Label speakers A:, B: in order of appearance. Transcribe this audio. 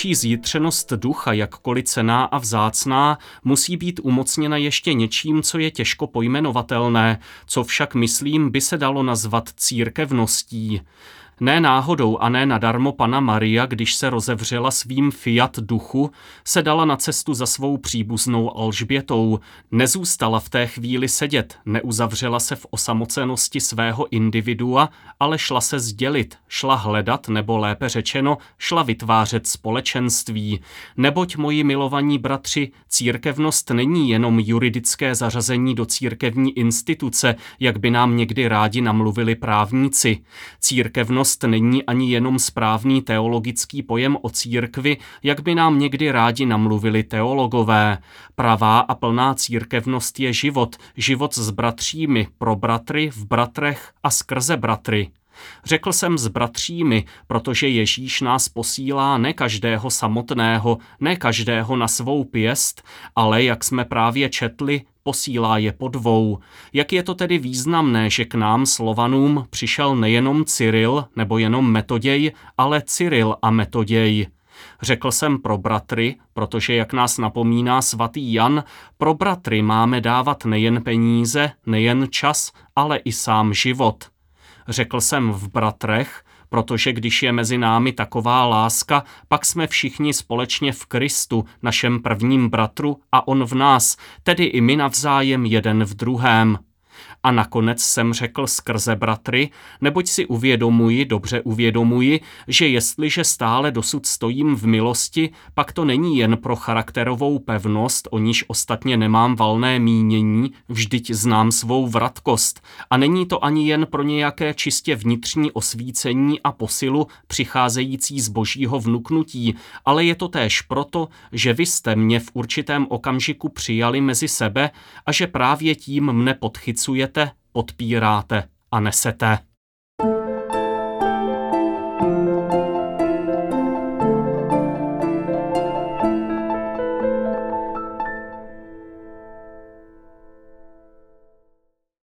A: Naší zjitřenost ducha, jakkoliv cenná a vzácná, musí být umocněna ještě něčím, co je těžko pojmenovatelné, co však, myslím, by se dalo nazvat církevností. Ne náhodou a ne nadarmo Panna Maria, když se rozevřela svým fiat duchu, se dala na cestu za svou příbuznou Alžbětou. Nezůstala v té chvíli sedět, neuzavřela se v osamocenosti svého individua, ale šla se sdělit, šla hledat, nebo lépe řečeno, šla vytvářet společenství. Neboť, moji milovaní bratři, církevnost není jenom juridické zařazení do církevní instituce, jak by nám někdy rádi namluvili právníci. Církevnost není ani jenom správný teologický pojem o církvi, jak by nám někdy rádi namluvili teologové. Pravá a plná církevnost je život, život s bratřími, pro bratry, v bratrech a skrze bratry. Řekl jsem s bratřími, protože Ježíš nás posílá ne každého samotného, ne každého na svou pěst, ale, jak jsme právě četli, posílá je po dvou. Jak je to tedy významné, že k nám, Slovanům, přišel nejenom Cyril nebo jenom Metoděj, ale Cyril a Metoděj. Řekl jsem pro bratry, protože, jak nás napomíná svatý Jan, pro bratry máme dávat nejen peníze, nejen čas, ale i sám život. Řekl jsem v bratrech, protože když je mezi námi taková láska, pak jsme všichni společně v Kristu, našem prvním bratru, a on v nás, tedy i my navzájem jeden v druhém. A nakonec jsem řekl skrze bratry, neboť si dobře uvědomuji, že jestliže stále dosud stojím v milosti, pak to není jen pro charakterovou pevnost, o níž ostatně nemám valné mínění, vždyť znám svou vratkost. A není to ani jen pro nějaké čistě vnitřní osvícení a posilu přicházející z božího vnuknutí, ale je to též proto, že vy jste mě v určitém okamžiku přijali mezi sebe a že právě tím mne podchycujete, podpíráte a nesete.